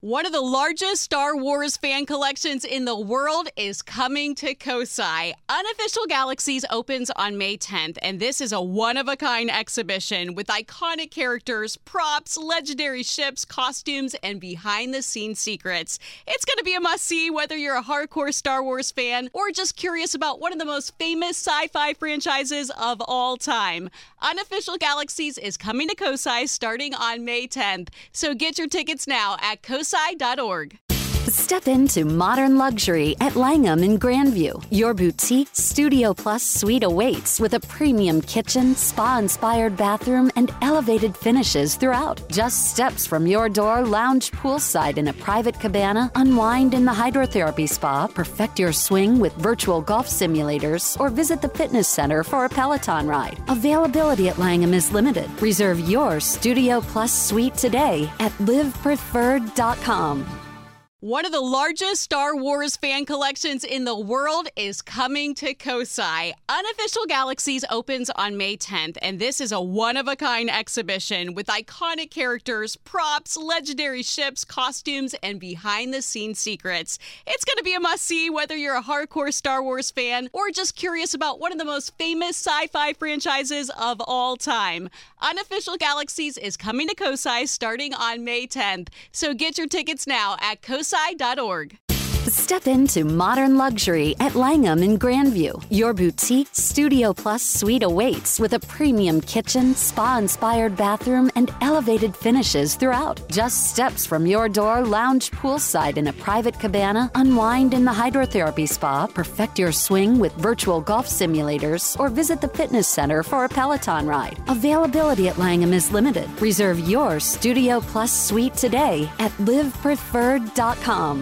One of the largest Star Wars fan collections in the world is coming to Kosai. Unofficial Galaxies opens on May 10th, and this is a one-of-a-kind exhibition with iconic characters, props, legendary ships, costumes, and behind-the-scenes secrets. It's going to be a must-see whether you're a hardcore Star Wars fan or just curious about one of the most famous sci-fi franchises of all time. Unofficial Galaxies is coming to Kosai starting on May 10th, so get your tickets now at kosai.org. Step into modern luxury at Langham in Grandview. Your boutique Studio Plus suite awaits with a premium kitchen, spa-inspired bathroom, and elevated finishes throughout. Just steps from your door, lounge poolside in a private cabana, unwind in the hydrotherapy spa, perfect your swing with virtual golf simulators, or visit the fitness center for a Peloton ride. Availability at Langham is limited. Reserve your Studio Plus suite today at livepreferred.com. One of the largest Star Wars fan collections in the world is coming to Kosai. Unofficial Galaxies opens on May 10th, and this is a one-of-a-kind exhibition with iconic characters, props, legendary ships, costumes, and behind-the-scenes secrets. It's going to be a must-see whether you're a hardcore Star Wars fan or just curious about one of the most famous sci-fi franchises of all time. Unofficial Galaxies is coming to Kosai starting on May 10th, so get your tickets now at kosai.org. Step into modern luxury at Langham in Grandview. Your boutique Studio Plus suite awaits with a premium kitchen, spa-inspired bathroom, and elevated finishes throughout. Just steps from your door, lounge poolside in a private cabana, unwind in the hydrotherapy spa, perfect your swing with virtual golf simulators, or visit the fitness center for a Peloton ride. Availability at Langham is limited. Reserve your Studio Plus suite today at livepreferred.com.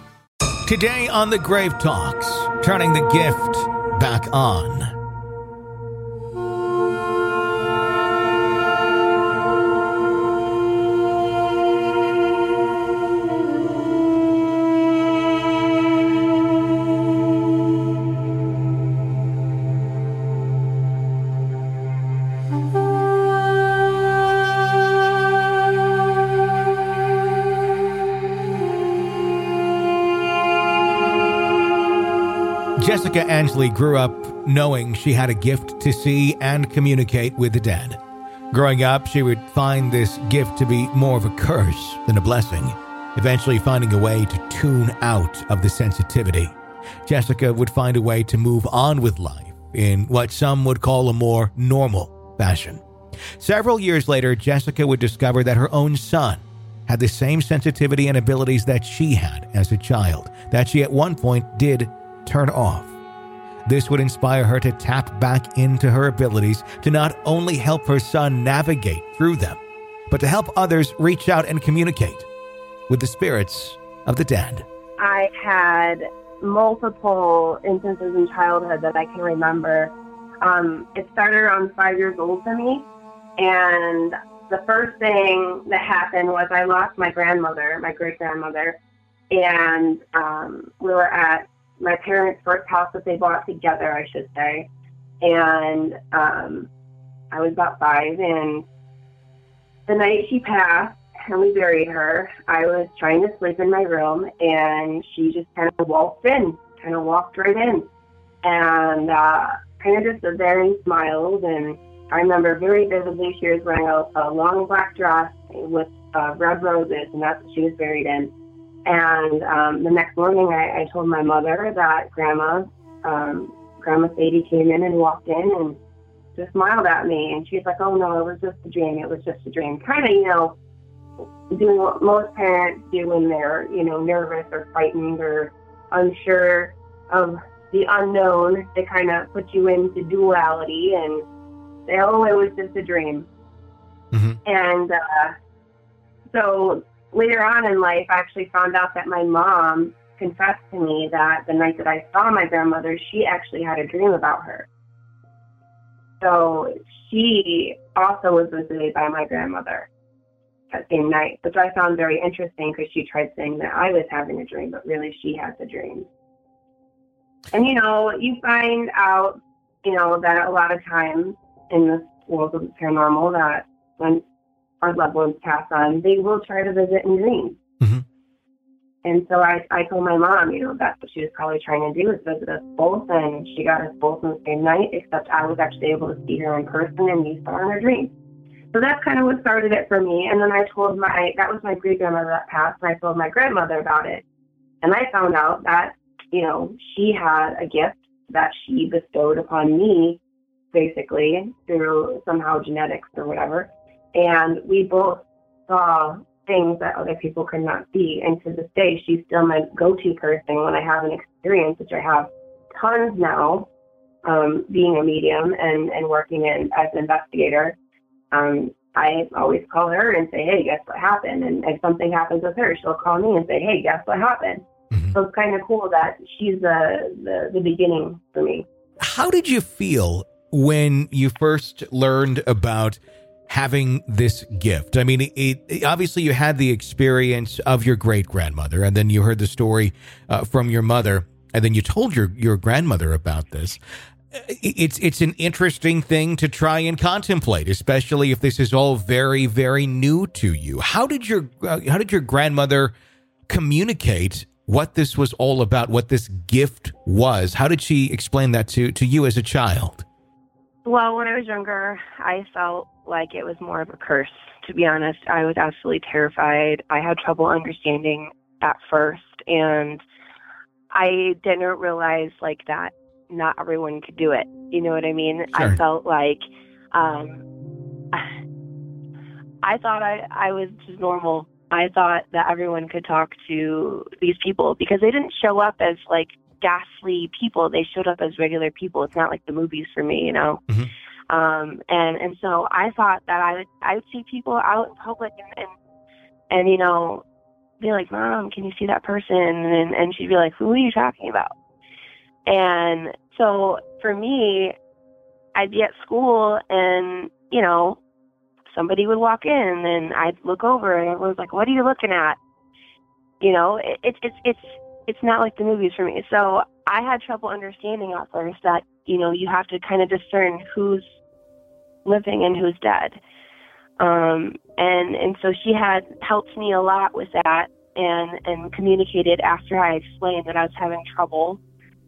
Today on The Grave Talks, turning the gift back on. Jessica Ansley grew up knowing she had a gift to see and communicate with the dead. Growing up, she would find this gift to be more of a curse than a blessing, eventually finding a way to tune out of the sensitivity. Jessica would find a way to move on with life in what some would call a more normal fashion. Several years later, Jessica would discover that her own son had the same sensitivity and abilities that she had as a child, that she at one point did turn off. This would inspire her to tap back into her abilities to not only help her son navigate through them, but to help others reach out and communicate with the spirits of the dead. I had multiple instances in childhood that I can remember. It started around 5 years old for me, and the first thing that happened was I lost my grandmother, my great-grandmother, and we were at my parents' first house that they bought together, I should say. And I was about 5, and the night she passed and we buried her, I was trying to sleep in my room, and she just kind of walked right in, and kind of just stood there and smiled. And I remember very vividly she was wearing a long black dress with red roses, and that's what she was buried in. And the next morning, I told my mother that Grandma Sadie came in and walked in and just smiled at me. And she's like, "Oh, no, it was just a dream. It was just a dream." Kind of, doing what most parents do when they're, nervous or frightened or unsure of the unknown. They kind of put you into duality and say, "Oh, it was just a dream." Mm-hmm. And so later on in life, I actually found out that my mom confessed to me that the night that I saw my grandmother, she actually had a dream about her. So she also was visited by my grandmother that same night, which I found very interesting because she tried saying that I was having a dream, but really she had the dream. And, you find out, that a lot of times in this world of paranormal that when our loved ones pass on, they will try to visit in dreams. Mm-hmm. And so I told my mom, that's what she was probably trying to do, is visit us both. And she got us both on the same night, except I was actually able to see her in person and we saw her in her dreams. So that's kind of what started it for me. And then I told that was my great-grandmother that passed, and I told my grandmother about it. And I found out that, she had a gift that she bestowed upon me, basically, through somehow genetics or whatever. And we both saw things that other people could not see. And to this day, she's still my go-to person when I have an experience, which I have tons now, being a medium and working as an investigator. I always call her and say, hey, guess what happened? And if something happens with her, she'll call me and say, hey, guess what happened? Mm-hmm. So it's kind of cool that she's the beginning for me. How did you feel when you first learned about having this gift? I mean, it obviously you had the experience of your great-grandmother, and then you heard the story from your mother, and then you told your grandmother about this. It's an interesting thing to try and contemplate, especially if this is all very, very new to you. How did your grandmother communicate what this was all about, what this gift was? How did she explain that to you as a child? Well, when I was younger, I felt like it was more of a curse, to be honest. I was absolutely terrified. I had trouble understanding at first, and I didn't realize that not everyone could do it. You know what I mean? Sure. I felt like I thought I was just normal. I thought that everyone could talk to these people because they didn't show up as ghastly people. They showed up as regular people. It's not like the movies for me, Mm-hmm. And so I thought that I would see people out in public and be like, Mom, can you see that person? And she'd be like, who are you talking about? And so for me, I'd be at school and, somebody would walk in and I'd look over and everyone's like, what are you looking at? It's not like the movies for me. So I had trouble understanding at first that, you have to kind of discern who's living and who's dead. And so she had helped me a lot with that and communicated after I explained that I was having trouble.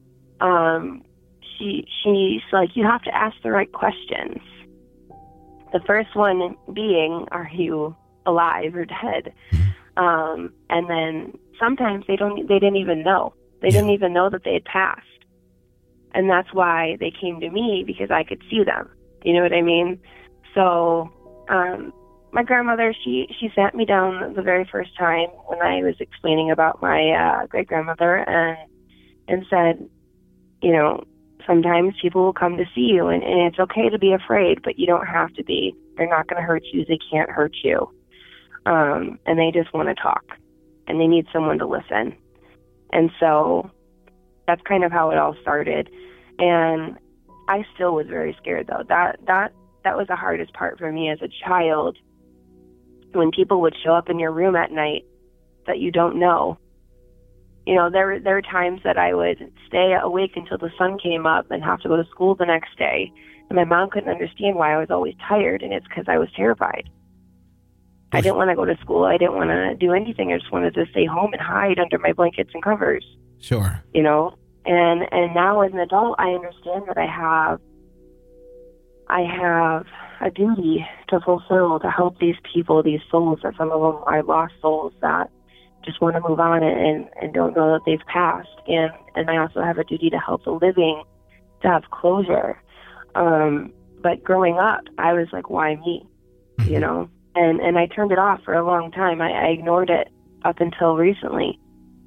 She's like, you have to ask the right questions. The first one being, are you alive or dead? And then sometimes they didn't even know. They didn't even know that they had passed. And that's why they came to me, because I could see them. You know what I mean? So, my grandmother, she sat me down the very first time when I was explaining about my great-grandmother and said, sometimes people will come to see you, and it's okay to be afraid, but you don't have to be. They're not going to hurt you. They can't hurt you. And they just want to talk, and they need someone to listen. And so that's kind of how it all started. And I still was very scared, though. That was the hardest part for me as a child, when people would show up in your room at night that you don't know. There were times that I would stay awake until the sun came up and have to go to school the next day. And my mom couldn't understand why I was always tired, and it's because I was terrified. I didn't want to go to school. I didn't want to do anything. I just wanted to stay home and hide under my blankets and covers. Sure. And now as an adult, I understand that I have a duty to fulfill, to help these people, these souls, that some of them are lost souls that just want to move on and don't know that they've passed. And I also have a duty to help the living to have closure. But growing up, I was like, why me? Mm-hmm. And I turned it off for a long time. I ignored it up until recently.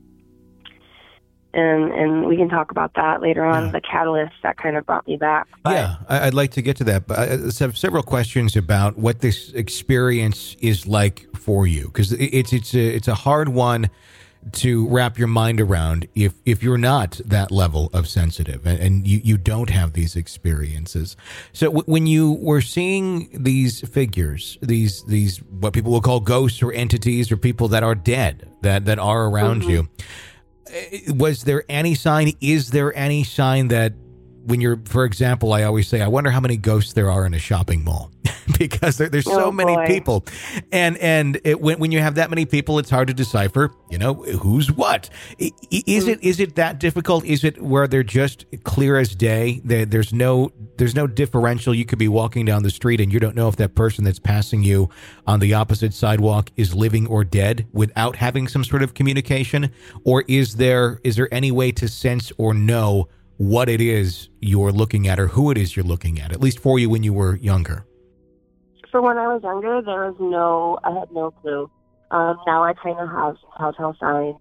And we can talk about that later on, the catalyst that kind of brought me back. But, yeah, I'd like to get to that. But I have several questions about what this experience is like for you, because it's a hard one to wrap your mind around if you're not that level of sensitive and you don't have these experiences. So when you were seeing these figures, these what people will call ghosts or entities or people that are dead that are around you, was there any sign? Is there any sign that when you're, for example, I always say, I wonder how many ghosts there are in a shopping mall because there's so many people. And when you have that many people, it's hard to decipher, who's what. Is it that difficult? Is it where they're just clear as day? There's no differential. You could be walking down the street and you don't know if that person that's passing you on the opposite sidewalk is living or dead without having some sort of communication? Or is there any way to sense or know what it is you're looking at or who it is you're looking at least for you when you were younger? For when I was younger, I had no clue. Now I kind of have telltale signs.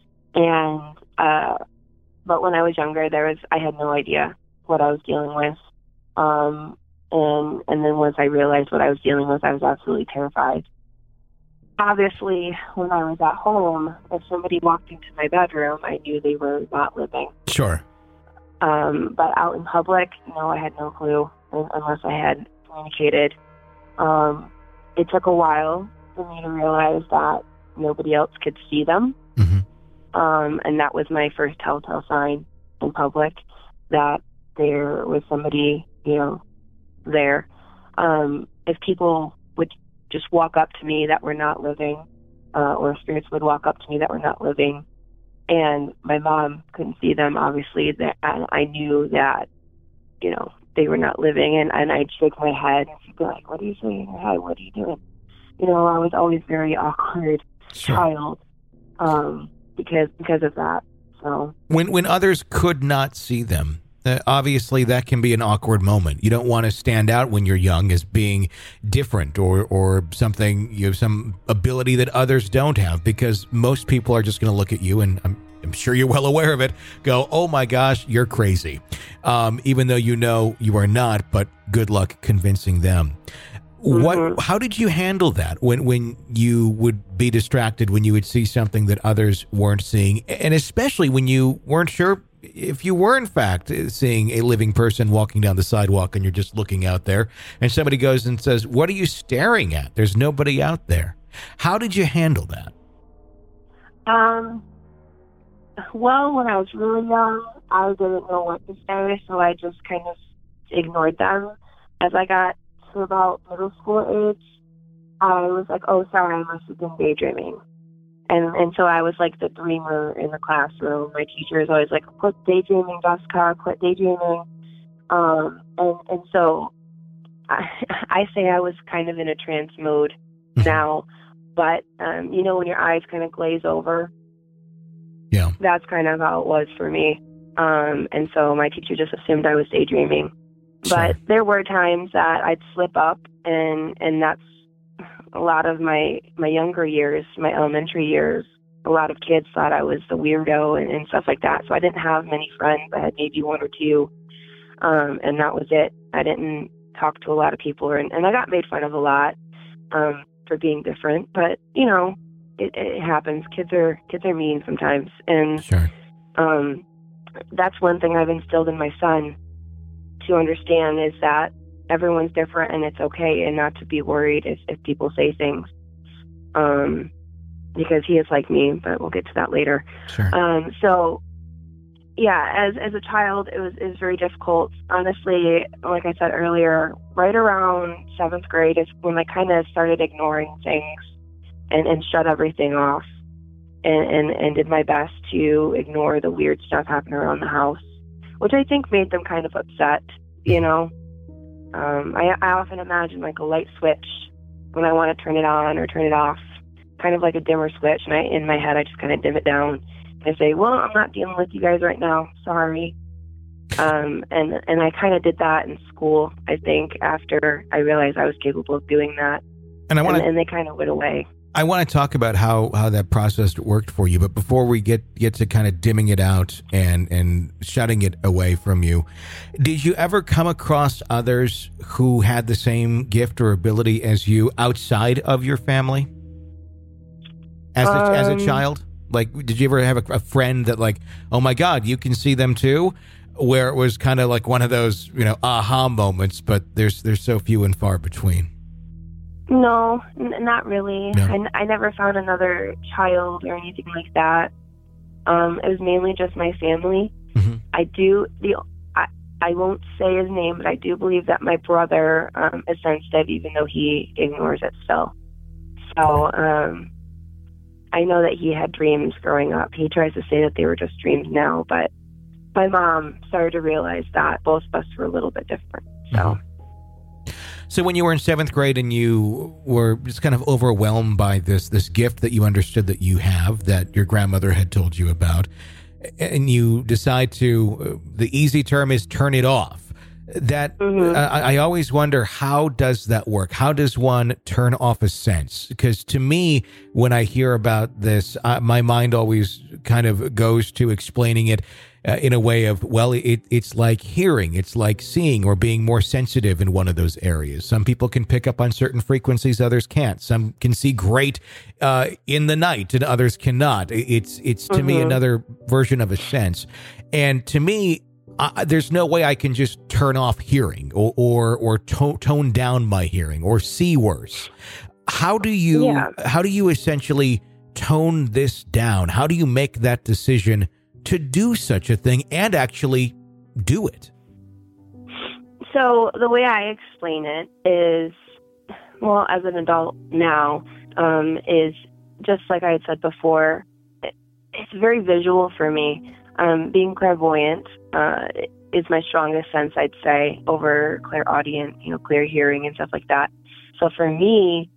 But when I was younger, I had no idea what I was dealing with. And then once I realized what I was dealing with, I was absolutely terrified. Obviously, when I was at home, if somebody walked into my bedroom, I knew they were not living. Sure. But out in public, no, I had no clue unless I had communicated. It took a while for me to realize that nobody else could see them. Mm-hmm. And that was my first telltale sign in public that there was somebody, there. If people would just walk up to me that were not living, or spirits would walk up to me that were not living, and my mom couldn't see them, obviously, that I knew that, they were not living, and I'd shake my head, and she'd be like, what are you saying in your head? What are you doing? I was always very awkward child, because of that. So when others could not see them, obviously that can be an awkward moment. You don't want to stand out when you're young as being different or something, some ability that others don't have, because most people are just going to look at you, and I'm sure you're well aware of it, go, oh my gosh, you're crazy. Even though you are not, but good luck convincing them. Mm-hmm. How did you handle that when you would be distracted, when you would see something that others weren't seeing, and especially when you weren't sure if you were in fact seeing a living person walking down the sidewalk and you're just looking out there and somebody goes and says, what are you staring at? There's nobody out there. How did you handle that? Well, when I was really young, I didn't know what to say, so I just kind of ignored them. As I got to about middle school age, I was like, oh, sorry, I must have been daydreaming. And so I was like the dreamer in the classroom. My teacher was always like, quit daydreaming, Jessica, quit daydreaming. And so I say I was kind of in a trance mode now. But, when your eyes kind of glaze over, yeah, that's kind of how it was for me. And so my teacher just assumed I was daydreaming. Sure. But there were times that I'd slip up, and that's a lot of my younger years, my elementary years. A lot of kids thought I was the weirdo and stuff like that. So I didn't have many friends. I had maybe one or two, and that was it. I didn't talk to a lot of people, and I got made fun of a lot for being different. But it happens. Kids are mean sometimes, and sure. That's one thing I've instilled in my son to understand, is that everyone's different and it's okay, and not to be worried if people say things, because he is like me, but we'll get to that later. Sure. So yeah, as a child, it was very difficult. Honestly, like I said earlier, right around 7th grade is when I kind of started ignoring things and shut everything off, and did my best to ignore the weird stuff happening around the house, which I think made them kind of upset, I often imagine like a light switch when I want to turn it on or turn it off, kind of like a dimmer switch, and in my head I just kind of dim it down. I say, well, I'm not dealing with you guys right now, sorry. And I kind of did that in school, I think, after I realized I was capable of doing that. And they kind of went away. I want to talk about how that process worked for you, but before we get to kind of dimming it out and shutting it away from you, did you ever come across others who had the same gift or ability as you outside of your family as a child? Like, did you ever have a friend that like, oh my God, you can see them too? Where it was kind of like one of those, aha moments, but there's so few and far between. No, not really. No. I never found another child or anything like that. It was mainly just my family. Mm-hmm. I won't say his name, but I do believe that my brother is sensitive, even though he ignores it still. So I know that he had dreams growing up. He tries to say that they were just dreams now, but my mom started to realize that both of us were a little bit different. So when you were in 7th grade and you were just kind of overwhelmed by this gift that you understood that you have, that your grandmother had told you about, and you decide to, the easy term is turn it off. That I always wonder, how does that work? How does one turn off a sense? Because to me, when I hear about this, my mind always kind of goes to explaining it in a way of, well, it's like hearing, it's like seeing, or being more sensitive in one of those areas. Some people can pick up on certain frequencies, others can't. Some can see great in the night, and others cannot. It's to me another version of a sense. And to me, there's no way I can just turn off hearing or tone down my hearing or see worse. How do you essentially tone this down? How do you make that decision to do such a thing and actually do it? So the way I explain it is, well, as an adult now, is just like I had said before, it's very visual for me. Being clairvoyant is my strongest sense, I'd say, over clairaudient, clear hearing and stuff like that. So for me,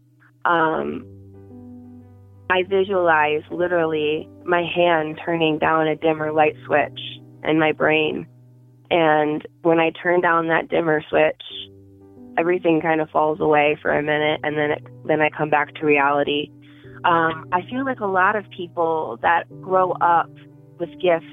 I visualize literally my hand turning down a dimmer light switch in my brain. And when I turn down that dimmer switch, everything kind of falls away for a minute, and then I come back to reality. I feel like a lot of people that grow up with gifts,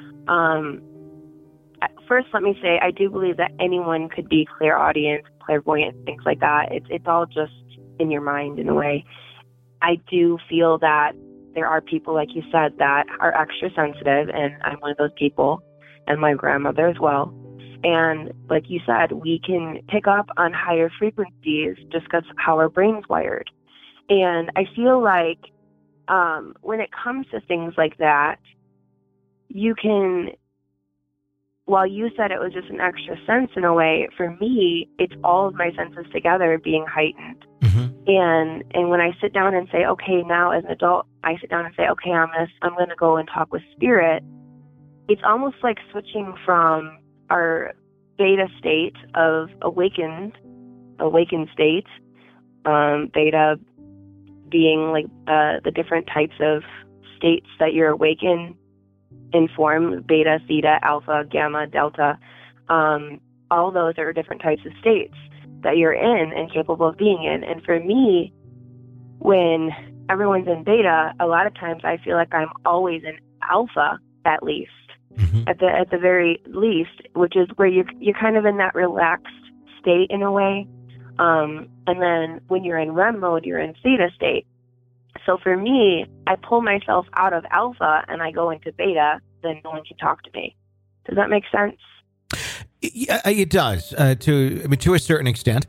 first let me say, I do believe that anyone could be clairaudient, clairvoyant, things like that. It's all just in your mind in a way. I do feel that there are people, like you said, that are extra sensitive, and I'm one of those people, and my grandmother as well. And like you said, we can pick up on higher frequencies just because of how our brain's wired. And I feel like when it comes to things like that, you can, while you said it was just an extra sense in a way, for me, it's all of my senses together being heightened. And when I sit down and say, okay, now as an adult, I sit down and say, okay, I'm gonna go and talk with spirit. It's almost like switching from our beta state of awakened state, beta being like the different types of states that you're awakened in form, beta, theta, alpha, gamma, delta. All those are different types of states that you're in and capable of being in. And for me, when everyone's in beta, a lot of times I feel like I'm always in alpha, at least, at the very least, which is where you're kind of in that relaxed state in a way. And then when you're in REM mode, you're in theta state. So for me, I pull myself out of alpha and I go into beta, then no one can talk to me. Does that make sense? Yeah, it does to a certain extent.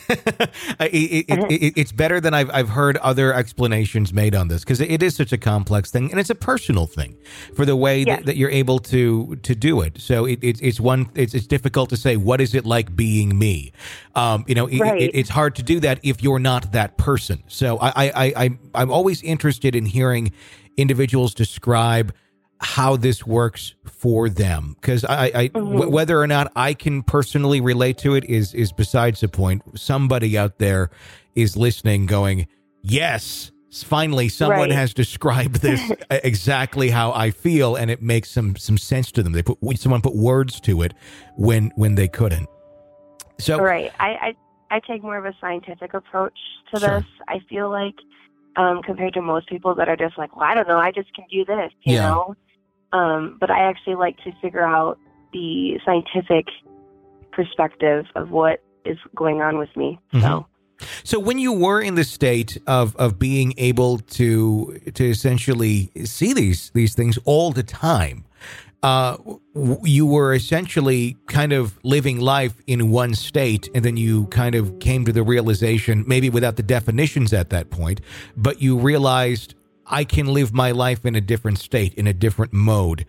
It's better than I've heard other explanations made on this, because it is such a complex thing, and it's a personal thing for the way that you're able to do it. So it's difficult to say, what is it like being me? It's hard to do that if you're not that person. So I'm always interested in hearing individuals describe how this works for them, because whether or not I can personally relate to it is besides the point. Somebody out there is listening going, yes, finally someone has described this exactly how I feel, and it makes some sense to them. Someone put words to it when they couldn't. So I take more of a scientific approach to this. I feel like compared to most people that are just like, well, I don't know, I just can do this, you know? But I actually like to figure out the scientific perspective of what is going on with me. So when you were in the state of being able to essentially see these things all the time, you were essentially kind of living life in one state, and then you kind of came to the realization, maybe without the definitions at that point, but you realized, I can live my life in a different state, in a different mode.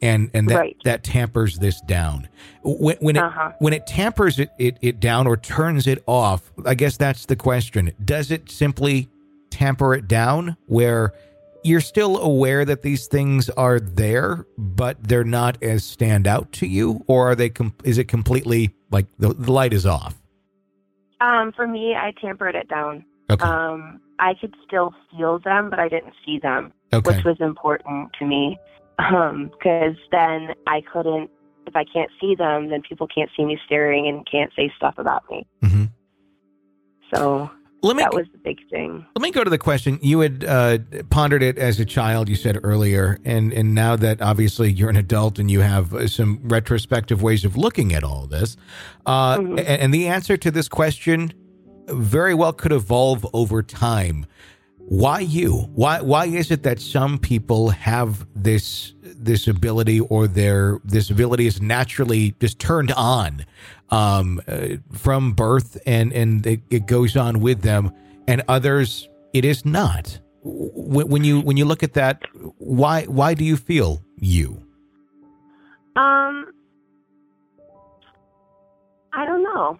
and that Right. that tampers this down. When it tampers it down or turns it off, I guess that's the question. Does it simply tamper it down where you're still aware that these things are there, but they're not as stand out to you, or are they? Is it completely like the light is off? For me, I tampered it down. Okay. I could still feel them, but I didn't see them, Okay. which was important to me. Because then I couldn't, if I can't see them, then people can't see me staring and can't say stuff about me. Mm-hmm. So that was the big thing. Let me go to the question. You had pondered it as a child, you said earlier, and now that obviously you're an adult and you have some retrospective ways of looking at all this, and the answer to this question very well could evolve over time. Why you? Why is it that some people have this ability, or this ability is naturally just turned on from birth, and it goes on with them, and others it is not? When you look at that, why do you feel you? I don't know.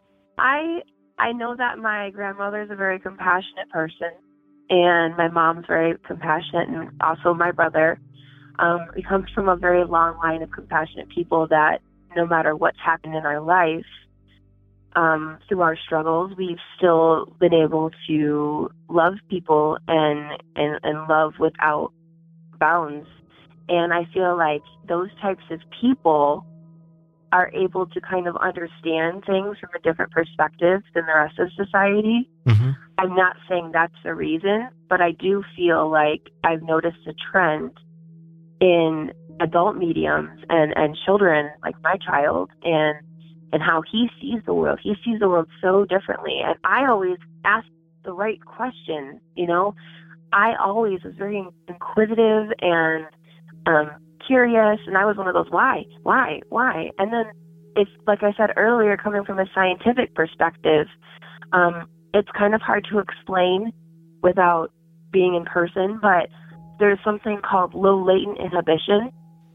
I know that my grandmother is a very compassionate person, and my mom's very compassionate, and also my brother. He comes from a very long line of compassionate people that no matter what's happened in our life, through our struggles, we've still been able to love people and love without bounds. And I feel like those types of people are able to kind of understand things from a different perspective than the rest of society. Mm-hmm. I'm not saying that's the reason, but I do feel like I've noticed a trend in adult mediums and children, like my child, and how he sees the world. He sees the world so differently. And I always ask the right questions, you know. I always was very inquisitive and curious, and I was one of those, why? And then it's, like I said earlier, coming from a scientific perspective, it's kind of hard to explain without being in person, but there's something called low latent inhibition.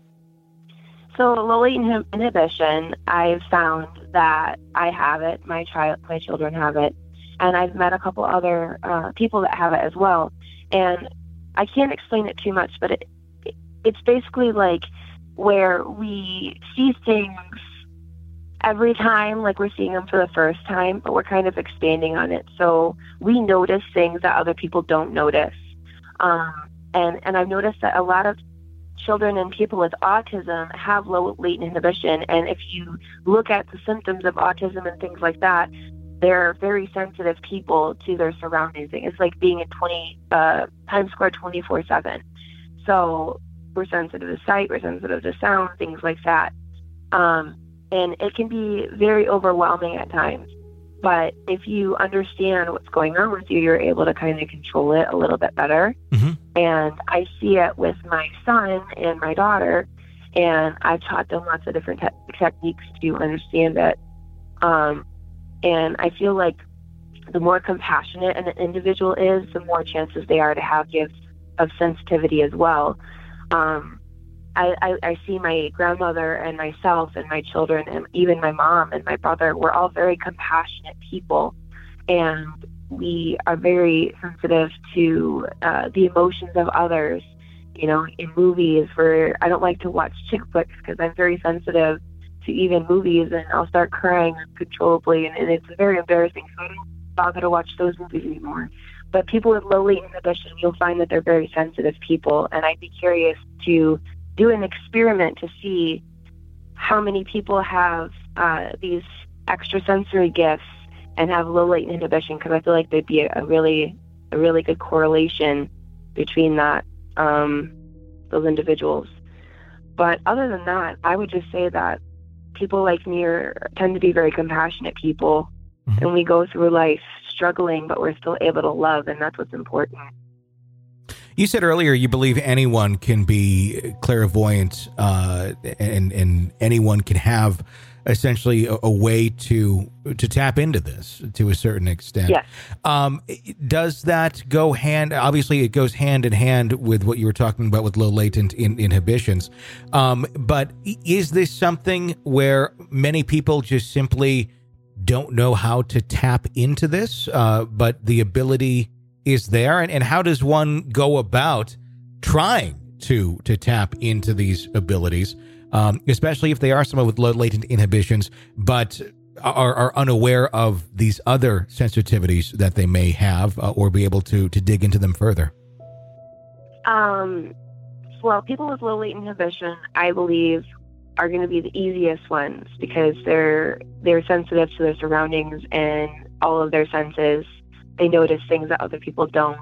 So low latent inhibition, I've found that I have it, my children have it, and I've met a couple other people that have it as well. And I can't explain it too much, but it's basically like where we see things every time, like we're seeing them for the first time, but we're kind of expanding on it. So we notice things that other people don't notice. And I've noticed that a lot of children and people with autism have low latent inhibition. And if you look at the symptoms of autism and things like that, they're very sensitive people to their surroundings. It's like being at Times Square 24/7. So we're sensitive to sight, we're sensitive to sound, things like that. And it can be very overwhelming at times. But if you understand what's going on with you, you're able to kind of control it a little bit better. Mm-hmm. And I see it with my son and my daughter, and I've taught them lots of different techniques to understand it. And I feel like the more compassionate an individual is, the more chances they are to have gifts of sensitivity as well. I see my grandmother and myself and my children and even my mom and my brother, we're all very compassionate people, and we are very sensitive to the emotions of others. You know, in movies, where I don't like to watch chick flicks because I'm very sensitive to even movies, and I'll start crying uncontrollably, and it's very embarrassing, so I don't bother to watch those movies anymore. But people with low latent inhibition, you'll find that they're very sensitive people, and I'd be curious to do an experiment to see how many people have these extrasensory gifts and have low latent inhibition, because I feel like there'd be a really good correlation between that, those individuals. But other than that, I would just say that people like me tend to be very compassionate people, mm-hmm. and we go through life struggling, but we're still able to love, and that's what's important. You said earlier you believe anyone can be clairvoyant, and anyone can have essentially a way to tap into this to a certain extent. Yes. Does that go obviously it goes hand in hand with what you were talking about with low latent inhibitions. But is this something where many people just simply don't know how to tap into this, but the ability is there? And how does one go about trying to tap into these abilities, especially if they are someone with low latent inhibitions, but are unaware of these other sensitivities that they may have, or be able to dig into them further? Well, people with low latent inhibition, I believe, are going to be the easiest ones because they're sensitive to their surroundings and all of their senses. They notice things that other people don't,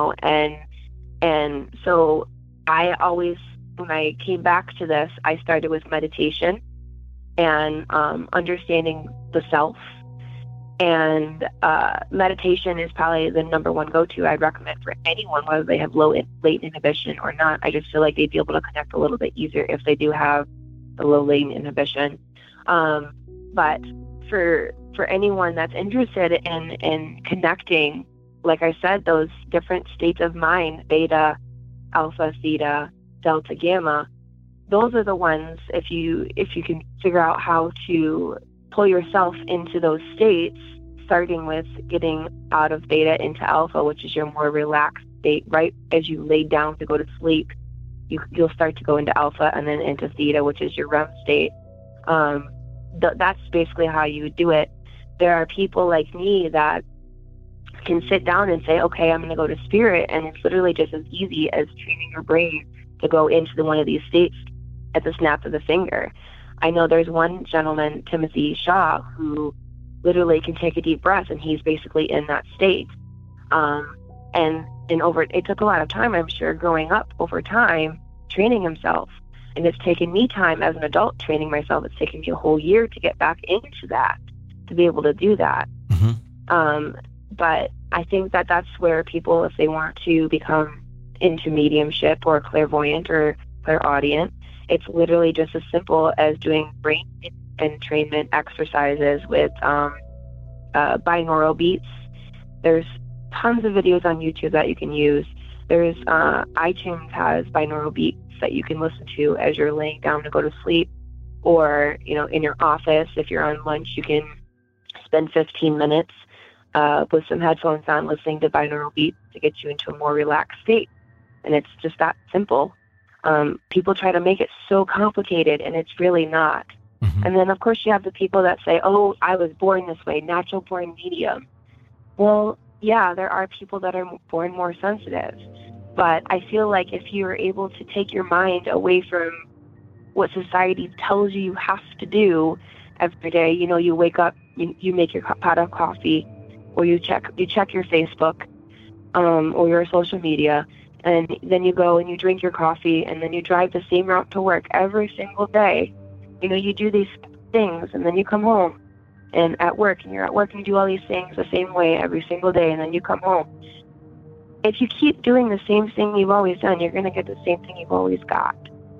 and so I always, when I came back to this, I started with meditation and understanding the self. And meditation is probably the number one go-to I'd recommend for anyone, whether they have low latent inhibition or not. I just feel like they'd be able to connect a little bit easier if they do have the low latent inhibition. But for anyone that's interested in connecting, like I said, those different states of mind, beta, alpha, theta, delta, gamma, those are the ones, if you can figure out how to pull yourself into those states, starting with getting out of beta into alpha, which is your more relaxed state, right as you lay down to go to sleep, you'll start to go into alpha and then into theta, which is your REM state. That's basically how you would do it. There are people like me that can sit down and say, okay, I'm going to go to spirit, and it's literally just as easy as training your brain to go into one of these states at the snap of the finger. I know there's one gentleman, Timothy Shaw, who literally can take a deep breath, and he's basically in that state. It took a lot of time, I'm sure, growing up over time, training himself. And it's taken me time as an adult training myself. It's taken me a whole year to get back into that, to be able to do that. Mm-hmm. But I think that that's where people, if they want to become into mediumship or clairvoyant or clairaudient, it's literally just as simple as doing brain entrainment exercises with binaural beats. There's tons of videos on YouTube that you can use. There's iTunes has binaural beats that you can listen to as you're laying down to go to sleep, or in your office, if you're on lunch, you can spend 15 minutes with some headphones on listening to binaural beats to get you into a more relaxed state. And it's just that simple. People try to make it so complicated, and it's really not. Mm-hmm. And then, of course, you have the people that say, oh, I was born this way, natural born medium. Well, yeah, there are people that are born more sensitive. But I feel like if you're able to take your mind away from what society tells you have to do every day, you wake up, you make your pot of coffee, or you check your Facebook, or your social media, and then you go and you drink your coffee, and then you drive the same route to work every single day. You do these things, and then you come home, and you're at work and you do all these things the same way every single day, and then you come home. If you keep doing the same thing you've always done, you're going to get the same thing you've always got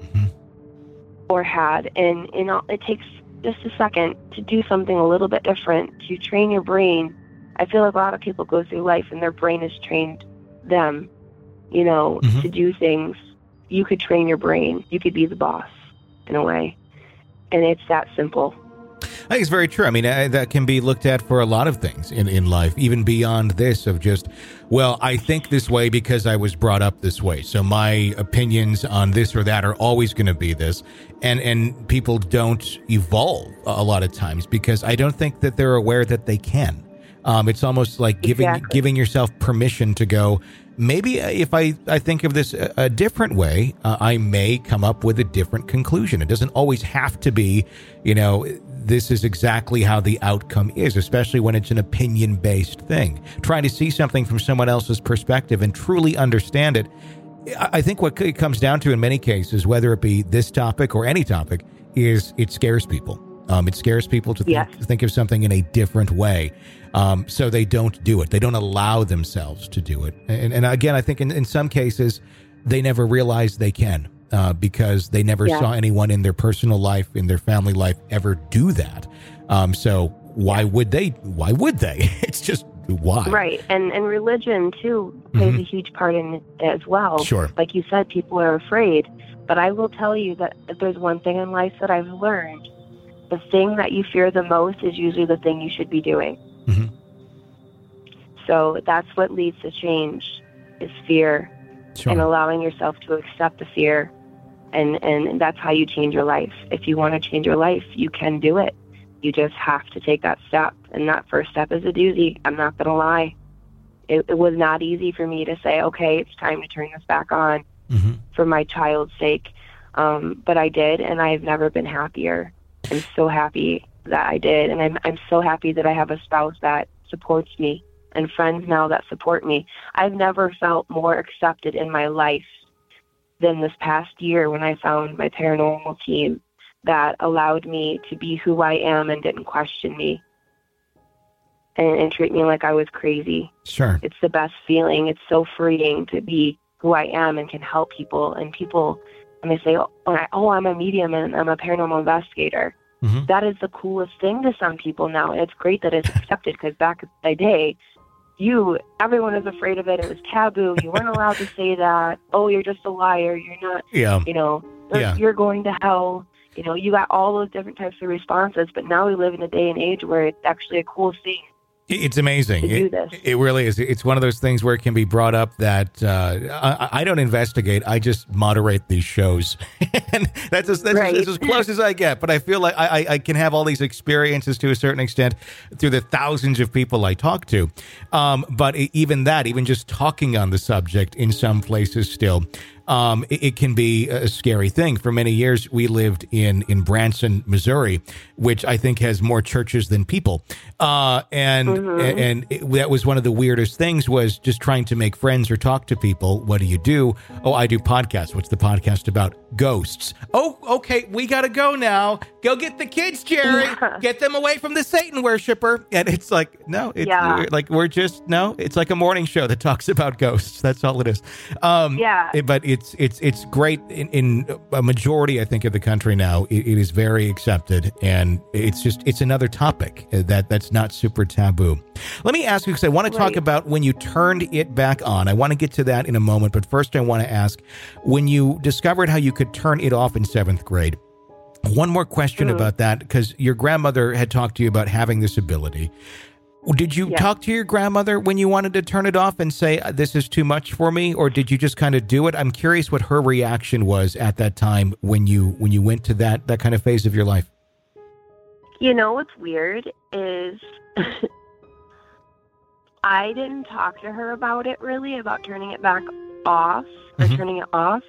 or had. And it takes just a second to do something a little bit different, to train your brain. I feel like a lot of people go through life and their brain has trained them, to do things. You could train your brain. You could be the boss in a way. And it's that simple. I think it's very true. I mean, that can be looked at for a lot of things in life, even beyond this of just, well, I think this way because I was brought up this way. So my opinions on this or that are always going to be this. And people don't evolve a lot of times because I don't think that they're aware that they can. It's almost like giving yourself permission to go, maybe if I think of this a different way, I may come up with a different conclusion. It doesn't always have to be, this is exactly how the outcome is, especially when it's an opinion-based thing. Trying to see something from someone else's perspective and truly understand it. I think what it comes down to in many cases, whether it be this topic or any topic, is it scares people. It scares people to think of something in a different way. So they don't do it. They don't allow themselves to do it. And again, I think in some cases, they never realize they can. because they never saw anyone in their personal life, in their family life, ever do that. So why would they? Why would they? It's just why. Right. And religion, too, plays a huge part in it as well. Sure. Like you said, people are afraid. But I will tell you that if there's one thing in life that I've learned, the thing that you fear the most is usually the thing you should be doing. Mm-hmm. So that's what leads to change, is fear. Sure. And allowing yourself to accept the fear. And that's how you change your life. If you want to change your life, you can do it. You just have to take that step. And that first step is a doozy. I'm not going to lie. It was not easy for me to say, okay, it's time to turn this back on for my child's sake. But I did, and I've never been happier. I'm so happy that I did. And I'm so happy that I have a spouse that supports me and friends now that support me. I've never felt more accepted in my life than this past year when I found my paranormal team that allowed me to be who I am and didn't question me and treat me like I was crazy. Sure. It's the best feeling. It's so freeing to be who I am and can help people. And people, when they say, I'm a medium and I'm a paranormal investigator, that is the coolest thing to some people now. And it's great that it's accepted, because back in the day, everyone was afraid of it. It was taboo. You weren't allowed to say that. Oh, you're just a liar. You're not, you're going to hell. You got all those different types of responses, but now we live in a day and age where it's actually a cool thing. It's amazing. It really is. It's one of those things where it can be brought up that I don't investigate. I just moderate these shows. And that's as close as I get. But I feel like I can have all these experiences to a certain extent through the thousands of people I talk to. But even just talking on the subject in some places still, it can be a scary thing. For many years, we lived in Branson, Missouri, which I think has more churches than people. That was one of the weirdest things, was just trying to make friends or talk to people. What do you do? Oh, I do podcasts. What's the podcast about? Ghosts. Oh, okay. We got to go now. Go get the kids, Jerry. Get them away from the Satan worshiper. And it's like, no, it's it's like a morning show that talks about ghosts. That's all it is. But it's great in a majority, I think, of the country now. It is very accepted, and it's another topic that's not super taboo. Let me ask you, because I want to talk about when you turned it back on. I want to get to that in a moment, but first I want to ask, when you discovered how you could turn it off in 7th grade, one more question about that, because your grandmother had talked to you about having this ability. Did you talk to your grandmother when you wanted to turn it off and say, this is too much for me? Or did you just kind of do it? I'm curious what her reaction was at that time when you went to that kind of phase of your life. What's weird is I didn't talk to her about it really, about turning it back off or turning it off.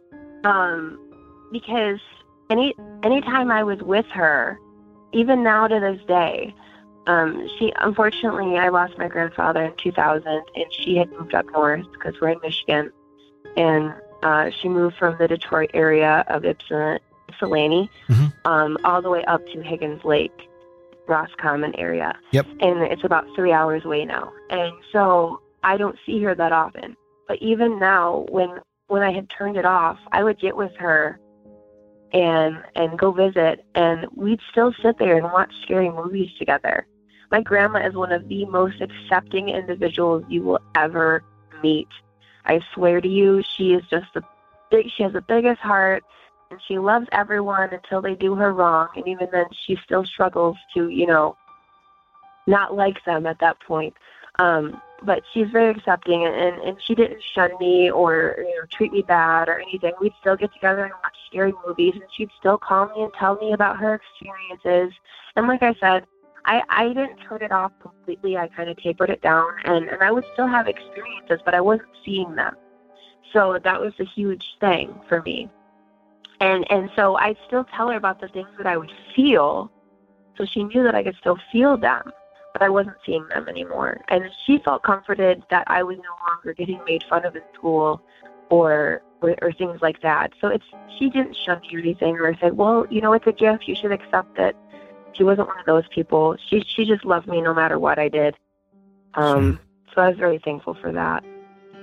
Because anytime I was with her, even now to this day, unfortunately, I lost my grandfather in 2000, and she had moved up north because we're in Michigan. And she moved from the Detroit area of Ypsilanti all the way up to Higgins Lake, Roscommon area. Yep. And it's about 3 hours away now. And so I don't see her that often. But even now, when I had turned it off, I would get with her and go visit, and we'd still sit there and watch scary movies together. My grandma is one of the most accepting individuals you will ever meet. I swear to you, she is just she has the biggest heart, and she loves everyone until they do her wrong. And even then, she still struggles to, not like them at that point. But she's very accepting, and she didn't shun me or treat me bad or anything. We'd still get together and watch scary movies, and she'd still call me and tell me about her experiences. And like I said, I didn't turn it off completely. I kind of tapered it down, and I would still have experiences, but I wasn't seeing them. So that was a huge thing for me. And so I'd still tell her about the things that I would feel, so she knew that I could still feel them, but I wasn't seeing them anymore. And she felt comforted that I was no longer getting made fun of in school or things like that. So she didn't shun me or anything or say, well, it's a gift, you should accept it. She wasn't one of those people. She just loved me no matter what I did. So I was very thankful for that.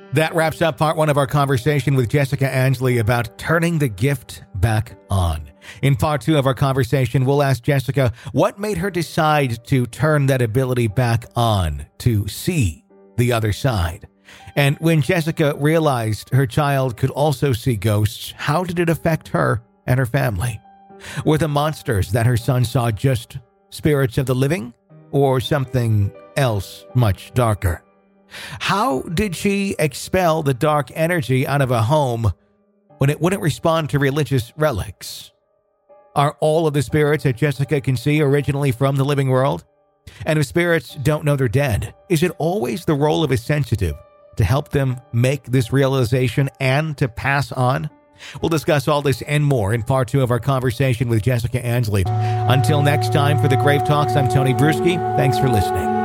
That wraps up part one of our conversation with Jessica Ansley about turning the gift back on. In part two of our conversation, we'll ask Jessica what made her decide to turn that ability back on, to see the other side. And when Jessica realized her child could also see ghosts, how did it affect her and her family? Were the monsters that her son saw just spirits of the living or something else much darker? How did she expel the dark energy out of a home when it wouldn't respond to religious relics? Are all of the spirits that Jessica can see originally from the living world? And if spirits don't know they're dead, is it always the role of a sensitive to help them make this realization and to pass on? We'll discuss all this and more in part two of our conversation with Jessica Ansley. Until next time, for the Grave Talks, I'm Tony Bruschi. Thanks for listening.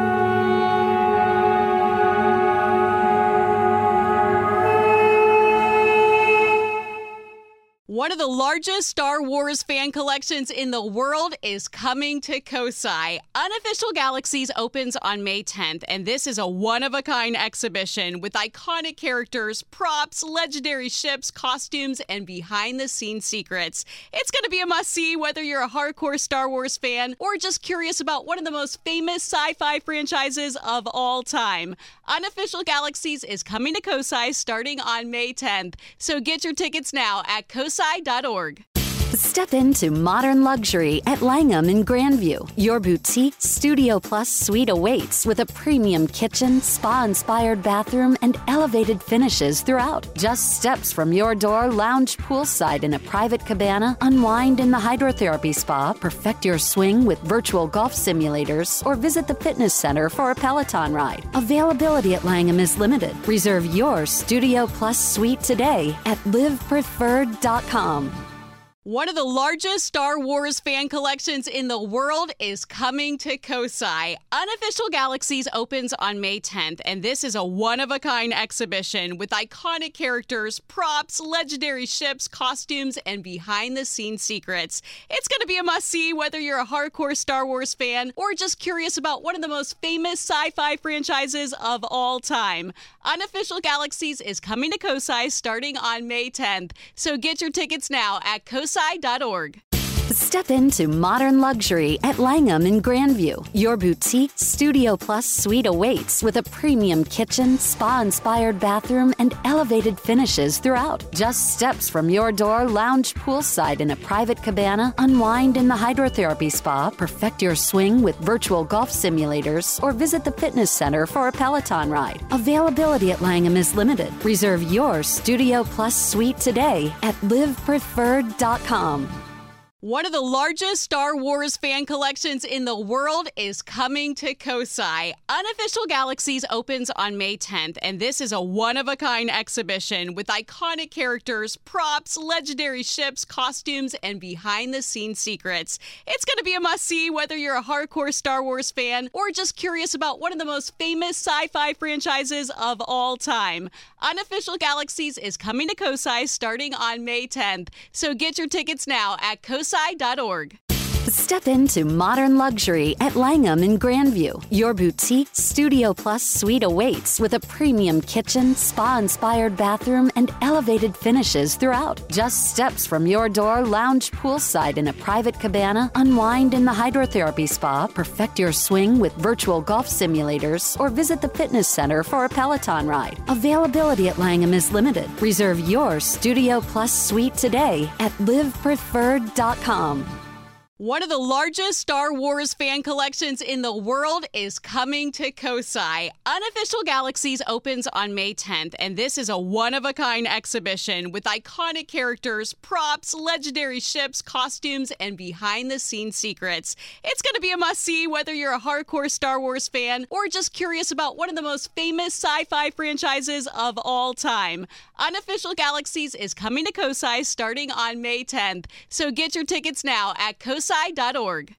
One of the largest Star Wars fan collections in the world is coming to Kosai. Unofficial Galaxies opens on May 10th, and this is a one-of-a-kind exhibition with iconic characters, props, legendary ships, costumes, and behind-the-scenes secrets. It's going to be a must-see whether you're a hardcore Star Wars fan or just curious about one of the most famous sci-fi franchises of all time. Unofficial Galaxies is coming to Kosai starting on May 10th, so get your tickets now at kosai.org. Step into modern luxury at Langham in Grandview. Your boutique Studio Plus suite awaits with a premium kitchen, spa-inspired bathroom, and elevated finishes throughout. Just steps from your door, lounge poolside in a private cabana, unwind in the hydrotherapy spa, perfect your swing with virtual golf simulators, or visit the fitness center for a Peloton ride. Availability at Langham is limited. Reserve your Studio Plus suite today at livepreferred.com. One of the largest Star Wars fan collections in the world is coming to Kosai. Unofficial Galaxies opens on May 10th, and this is a one-of-a-kind exhibition with iconic characters, props, legendary ships, costumes, and behind-the-scenes secrets. It's going to be a must-see whether you're a hardcore Star Wars fan or just curious about one of the most famous sci-fi franchises of all time. Unofficial Galaxies is coming to Kosai starting on May 10th, so get your tickets now at kosai.org. Step into modern luxury at Langham in Grandview. Your boutique Studio Plus suite awaits with a premium kitchen, spa-inspired bathroom, and elevated finishes throughout. Just steps from your door, lounge poolside in a private cabana, unwind in the hydrotherapy spa, perfect your swing with virtual golf simulators, or visit the fitness center for a Peloton ride. Availability at Langham is limited. Reserve your Studio Plus suite today at livepreferred.com. One of the largest Star Wars fan collections in the world is coming to Kosai. Unofficial Galaxies opens on May 10th, and this is a one-of-a-kind exhibition with iconic characters, props, legendary ships, costumes, and behind-the-scenes secrets. It's going to be a must-see whether you're a hardcore Star Wars fan or just curious about one of the most famous sci-fi franchises of all time. Unofficial Galaxies is coming to Kosai starting on May 10th, so get your tickets now at kosai.org. Step into modern luxury at Langham in Grandview. Your boutique Studio Plus suite awaits with a premium kitchen, spa-inspired bathroom, and elevated finishes throughout. Just steps from your door, lounge poolside in a private cabana, unwind in the hydrotherapy spa, perfect your swing with virtual golf simulators, or visit the fitness center for a Peloton ride. Availability at Langham is limited. Reserve your Studio Plus suite today at livepreferred.com. One of the largest Star Wars fan collections in the world is coming to Kosai. Unofficial Galaxies opens on May 10th, and this is a one-of-a-kind exhibition with iconic characters, props, legendary ships, costumes, and behind-the-scenes secrets. It's going to be a must-see whether you're a hardcore Star Wars fan or just curious about one of the most famous sci-fi franchises of all time. Unofficial Galaxies is coming to Kosai starting on May 10th, so get your tickets now at kosai.org.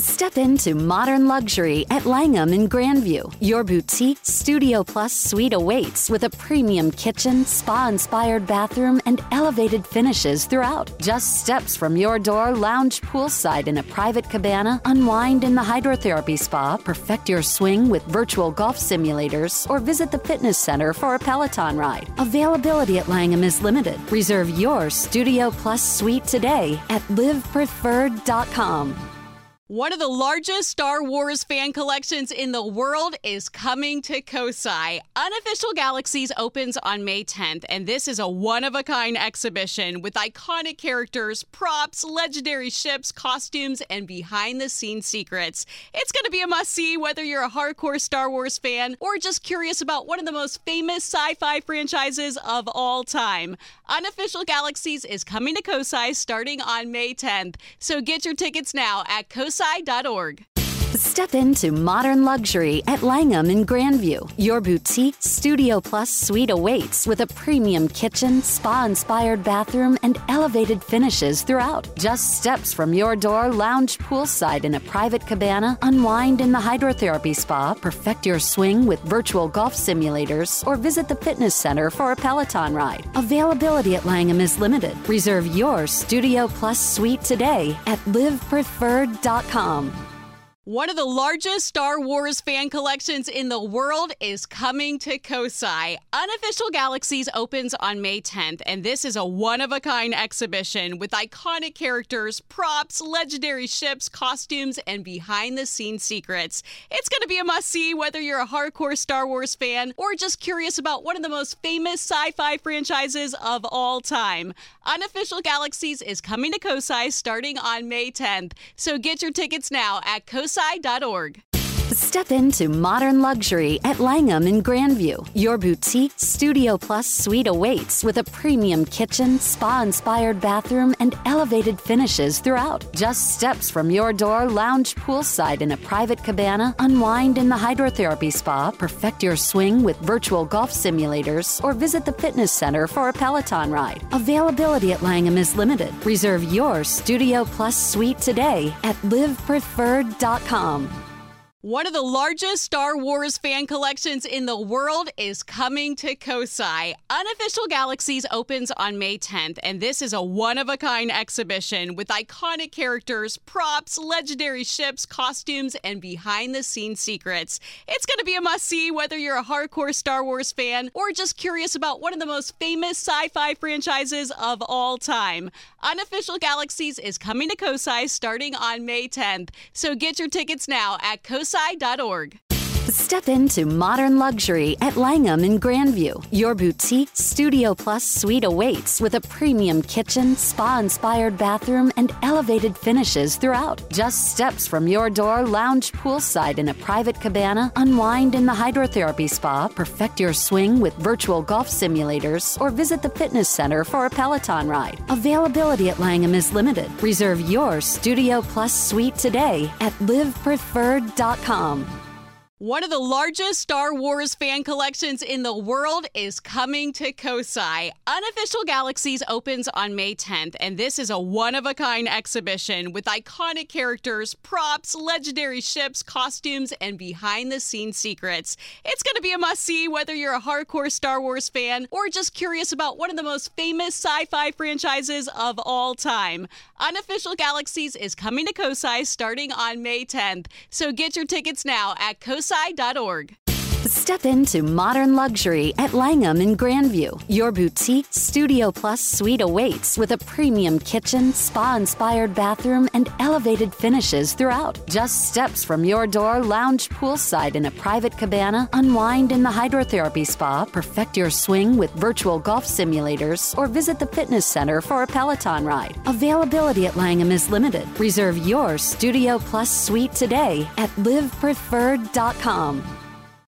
Step into modern luxury at Langham in Grandview. Your boutique Studio Plus suite awaits with a premium kitchen, spa-inspired bathroom, and elevated finishes throughout. Just steps from your door, lounge poolside in a private cabana, unwind in the hydrotherapy spa, perfect your swing with virtual golf simulators, or visit the fitness center for a Peloton ride. Availability at Langham is limited. Reserve your Studio Plus suite today at livepreferred.com. One of the largest Star Wars fan collections in the world is coming to Kosai. Unofficial Galaxies opens on May 10th, and this is a one-of-a-kind exhibition with iconic characters, props, legendary ships, costumes, and behind-the-scenes secrets. It's going to be a must-see whether you're a hardcore Star Wars fan or just curious about one of the most famous sci-fi franchises of all time. Unofficial Galaxies is coming to Kosai starting on May 10th, so get your tickets now at kosai.org. Step into modern luxury at Langham in Grandview. Your boutique Studio Plus suite awaits with a premium kitchen, spa-inspired bathroom, and elevated finishes throughout. Just steps from your door, lounge poolside in a private cabana, unwind in the hydrotherapy spa, perfect your swing with virtual golf simulators, or visit the fitness center for a Peloton ride. Availability at Langham is limited. Reserve your Studio Plus suite today at livepreferred.com. One of the largest Star Wars fan collections in the world is coming to Kosai. Unofficial Galaxies opens on May 10th, and this is a one-of-a-kind exhibition with iconic characters, props, legendary ships, costumes, and behind-the-scenes secrets. It's going to be a must-see whether you're a hardcore Star Wars fan or just curious about one of the most famous sci-fi franchises of all time. Unofficial Galaxies is coming to Kosai starting on May 10th, so get your tickets now at kosai.org. Step into modern luxury at Langham in Grandview. Your boutique Studio Plus suite awaits with a premium kitchen, spa-inspired bathroom, and elevated finishes throughout. Just steps from your door, lounge poolside in a private cabana, unwind in the hydrotherapy spa, perfect your swing with virtual golf simulators, or visit the fitness center for a Peloton ride. Availability at Langham is limited. Reserve your Studio Plus suite today at livepreferred.com. One of the largest Star Wars fan collections in the world is coming to Kosai. Unofficial Galaxies opens on May 10th, and this is a one-of-a-kind exhibition with iconic characters, props, legendary ships, costumes, and behind-the-scenes secrets. It's going to be a must-see whether you're a hardcore Star Wars fan or just curious about one of the most famous sci-fi franchises of all time. Unofficial Galaxies is coming to Kosai starting on May 10th, so get your tickets now at kosai.org. Step into modern luxury at Langham in Grandview. Your boutique Studio Plus suite awaits with a premium kitchen, spa-inspired bathroom, and elevated finishes throughout. Just steps from your door, lounge poolside in a private cabana, unwind in the hydrotherapy spa, perfect your swing with virtual golf simulators, or visit the fitness center for a Peloton ride. Availability at Langham is limited. Reserve your Studio Plus suite today at livepreferred.com. One of the largest Star Wars fan collections in the world is coming to Kosai. Unofficial Galaxies opens on May 10th, and this is a one-of-a-kind exhibition with iconic characters, props, legendary ships, costumes, and behind-the-scenes secrets. It's going to be a must-see whether you're a hardcore Star Wars fan or just curious about one of the most famous sci-fi franchises of all time. Unofficial Galaxies is coming to Kosai starting on May 10th, so get your tickets now at kosai.org. Step into modern luxury at Langham in Grandview. Your boutique Studio Plus suite awaits with a premium kitchen, spa-inspired bathroom, and elevated finishes throughout. Just steps from your door, lounge poolside in a private cabana, unwind in the hydrotherapy spa, perfect your swing with virtual golf simulators, or visit the fitness center for a Peloton ride. Availability at Langham is limited. Reserve your Studio Plus suite today at livepreferred.com.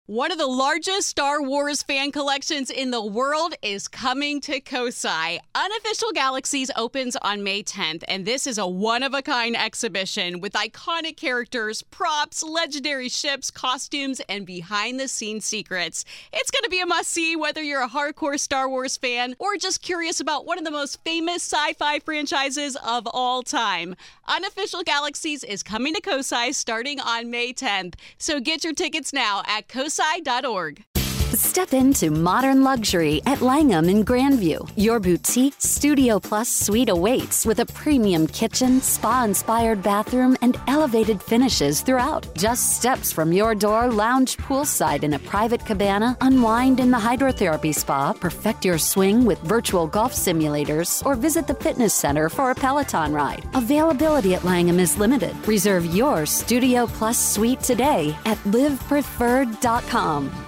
One of the largest Star Wars fan collections in the world is coming to Kosai. Unofficial Galaxies opens on May 10th, and this is a one-of-a-kind exhibition with iconic characters, props, legendary ships, costumes, and behind-the-scenes secrets. It's going to be a must-see whether you're a hardcore Star Wars fan or just curious about one of the most famous sci-fi franchises of all time. Unofficial Galaxies is coming to Kosai starting on May 10th, so get your tickets now at kosai.org. Step into modern luxury at Langham in Grandview. Your boutique Studio Plus suite awaits with a premium kitchen, spa-inspired bathroom, and elevated finishes throughout. Just steps from your door, lounge poolside in a private cabana, unwind in the hydrotherapy spa, perfect your swing with virtual golf simulators, or visit the fitness center for a Peloton ride. Availability at Langham is limited. Reserve your Studio Plus suite today at livepreferred.com.